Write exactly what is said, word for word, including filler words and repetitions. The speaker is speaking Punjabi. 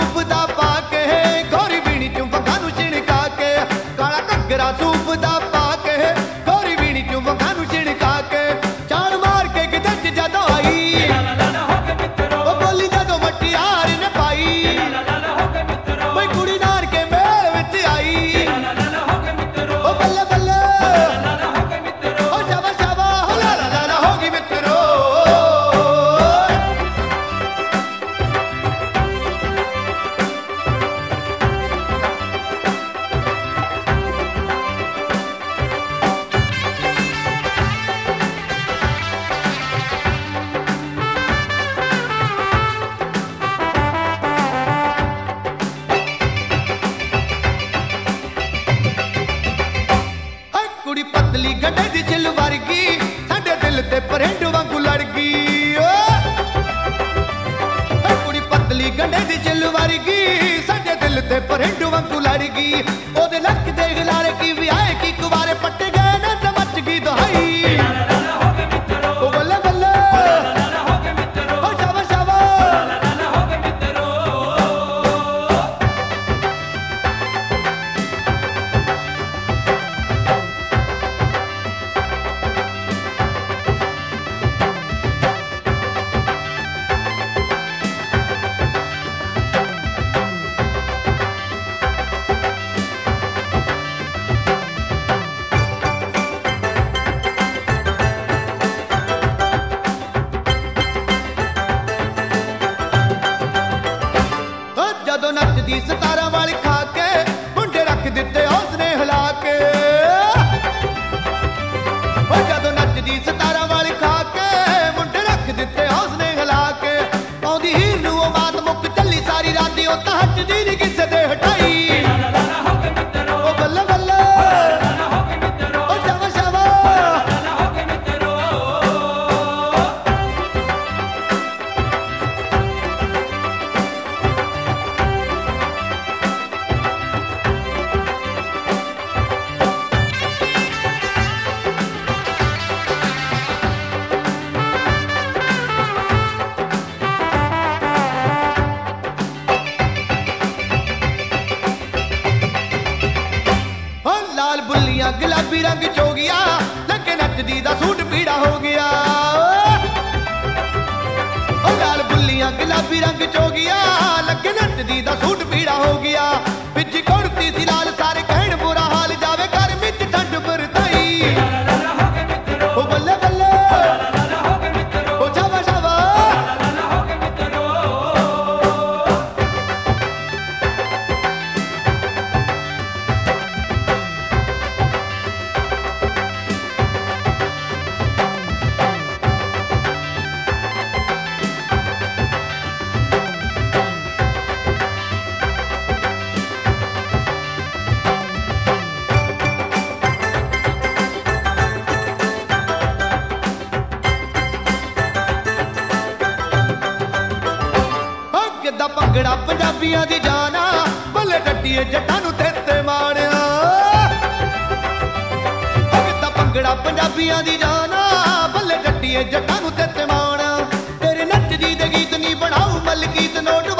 ਸੂਪ ਦਾ ਪਾ ਕੇ ਗੋਰੀ ਵੀਣੀ ਚੋਂ ਵੰਗਾਂ ਨੂੰ ਛਿਣਕਾ ਕੇ, ਕਾਲਾ ਘੱਗਰਾ ਸੂਪ ਦਾ ਪਾ ਕੇ ਗੋਰੀ ਵੀਣੀ ਚੋਂ ਵੰਗਾਂ ਨੂੰ ਛਿਣਕਾ ਕੇ, ਚਾਲ ਮਾਰ ਕੇ ਕਿਤੇ ਚ ਜਦੋਂ ਆਈ ਉਹ ਬੋਲੀ ਜਦੋਂ ਮਟਿਆਰ ਨੇ ਪਾਈ, ਬਈ ਕੁੜੀ ਨਾਨਕੇ ਮੇਲ ਵਿੱਚ ਆਈ ਉਹ ਬੱਲੇ ਬੱਲੇ ਉਹ ਸ਼ਾਬਾ ਸ਼ਾਬਾ ਹੋ ਲਾ ਲਾ ਲਾ ਲਾ ਹੋ ਗਈ ਮਿੱਤਰੋ। ਕੁੜੀ ਪਤਲੀ ਗੰਢੇ ਦੀ ਛਿੱਲ ਵਰਗੀ ਸਾਡੇ ਦਿਲ ਤੇ ਪਰਿੰਡ ਵਾਂਗੂ ਲੜ ਗਈ ਓ ਕੁੜੀ ਪਤਲੀ ਗੰਢੇ ਦੀ ਛਿੱਲ ਵਰਗੀ ਸਾਡੇ ਦਿਲ ਤੇ ਪਰਿੰਡ ਵਾਂਗੂ ਲੜ ਗਈ, ਉਹਦੇ ਲੱਕ ਦੇ ਗਲਾਰੇ ਕੀ ਵਿਆਹ ਕੀ ਕੁਵਾਰੇ ਪੱਟੇ ਗਏ ਨਾ ਤਾਂ ਮੱਚ ਗਈ ਦੁਹਾਈ ਉਹ ਬੱਲੇ ਬੱਲੇ ਉਹ ਸ਼ਾਬਾ ਸ਼ਾਬਾ ਜਦੋਂ ਨੱਚਦੀ ਸਤਾਰਾਂ ਵਾਲੀ ਖਾ ਕੇ ਮੁੰਡੇ ਰੱਖ ਦਿੱਤੇ ਉਸਨੇ ਹਿਲਾ ਕੇ, ਉਹ ਜਦੋਂ ਨੱਚਦੀ ਸਤਾਰਾਂ ਵਾਲੀ ਖਾ ਕੇ ਮੁੰਡੇ ਰੱਖ ਦਿੱਤੇ ਉਸਨੇ ਹਿਲਾ ਕੇ, ਆਉਂਦੀ ਹੀਰ ਨੂੰ ਉਹ ਮਾਤ ਮੁੱਕ ਚੱਲੀ ਸਾਰੀ ਰਾਤ ਉਹ ਤਾਂ ਹੱਟਦੀ ਨਹੀਂ ਕਿਸੇ ਦੇ ਹਟਾਈ ਉਹ ਬੱਲੇ ਬੱਲੇ ਉਹ ਸ਼ਾਬਾ ਸ਼ਾਬਾ ਲਾਲ ਬੁੱਲੀਆਂ ਗੁਲਾਬੀ ਰੰਗ ਚੋ ਗਿਆ, ਲੱਗੇ ਨੱਚਦੀ ਦਾ ਸੂਟ ਪੀੜਾ ਹੋ ਗਿਆ ਉਹ ਲਾਲ ਬੁੱਲੀਆਂ ਗੁਲਾਬੀ ਰੰਗ ਚੋ ਗਿਆ, ਲੱਗੇ ਨੱਚਦੀ ਦਾ ਸੂਟ ਪੀੜਾ ਹੋ ਗਿਆ, ਵਿੱਚ ਕੁੜਤੀ ਸੀ ਲਾਲ ਸਾਰੇ ਕਹਿਣ ਬੁਰਾ ਹਾਲ ਜਾਵੇ ਘਰ ਵਿੱਚ ਠੰਡ ਵਰਤਾਈ ਉਹ ਬੱਲੇ ਬੱਲੇ ਉਹ ਸ਼ਾਬਾ ਸ਼ਾਬਾ ਕਿੱਦਾਂ ਭੰਗੜਾ ਪੰਜਾਬੀਆਂ ਦੀ ਜਾਨ ਆ, ਬੱਲੇ ਡੱਡੀਏ ਜੱਟਾਂ ਨੂੰ ਤੇਤੇ ਮਾਣਿਆ ਕਿੱਦਾਂ ਭੰਗੜਾ ਪੰਜਾਬੀਆਂ ਦੀ ਜਾਨ ਆ, ਬੱਲੇ ਡੱਡੀਏ ਜੱਟਾਂ ਨੂੰ ਤੇਤੇ ਮਾਣਿਆ, ਤੇਰੇ ਨੱਚਦੀ ਦੇ ਗੀਤ ਨਹੀਂ ਬਣਾਉ ਮਲਕੀਤ ਨੋਟ